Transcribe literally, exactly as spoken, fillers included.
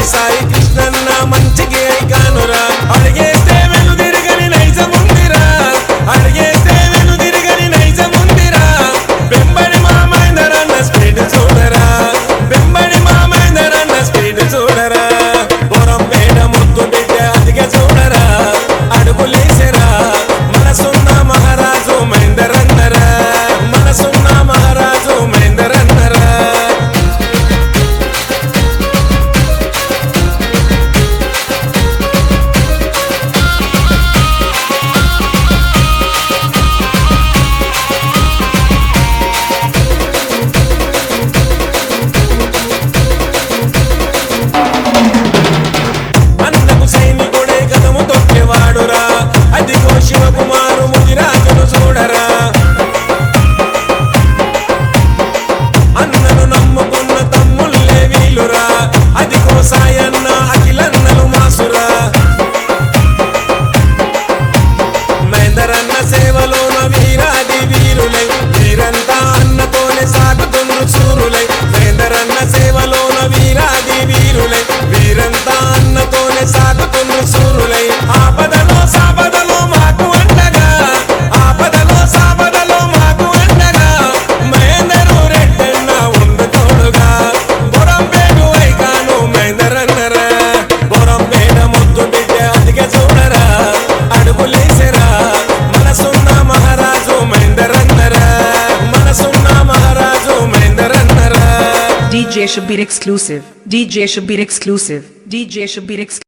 సాయి కృష్ణన్న మంచికి ఐకానురా అడిగేస్తే వెను తిరగని నైజముందిరా అడిగేస్తే వెను తిరగని నైజముందిరా బెంబడి మా మహేందరన్న స్పీడ్ చూడరా బెంబడి మా మహేందరన్న స్పీడ్ చూడరా పొరం పేట ముద్దు బిడ్డ అదిగా చూడరా అడుగులేసరా మనసున్న మహారాజు మహేందరన్నరా మనసున్న మహారాజు మహేందరన్నరా అన్నకు సైనికుడే కదము తొక్కేవాడురా అదిగో శివకుమారు ముదిరాజును చూడరా అన్నను నమ్ముకున్న తమ్ముళ్ళే వీలురా అదిగో సాయన్న అఖిలన్నలు మాసురా మహేందరన్న సేవలోన వీరాది వీరులై వీరంతా అన్నతోనే సాగుతుండ్రు చూరులై మహేందరన్న సేవలోన వీరాది వీరులై వీరంతా అన్నతోనే సాగుతుండ్రు చూరులై ఆపదలో సాపదలో మాకు అండగా ఆపదలో సాపదలో మాకు అండగా మహేందరు రెడ్డన్న ఉండు తోడుగా బొరంపేట ఐకాను మహేందరన్నరా బొరంపేట ముద్దు బిడ్డ అదిగా చూడరా అడుగులేసరా మనసున్న మహారాజు మహేందరన్నరా మనసున్న మహారాజు మహేందరన్నరా D J Shabir exclusive. D J Shabir exclusive. D J Shabir exclusive.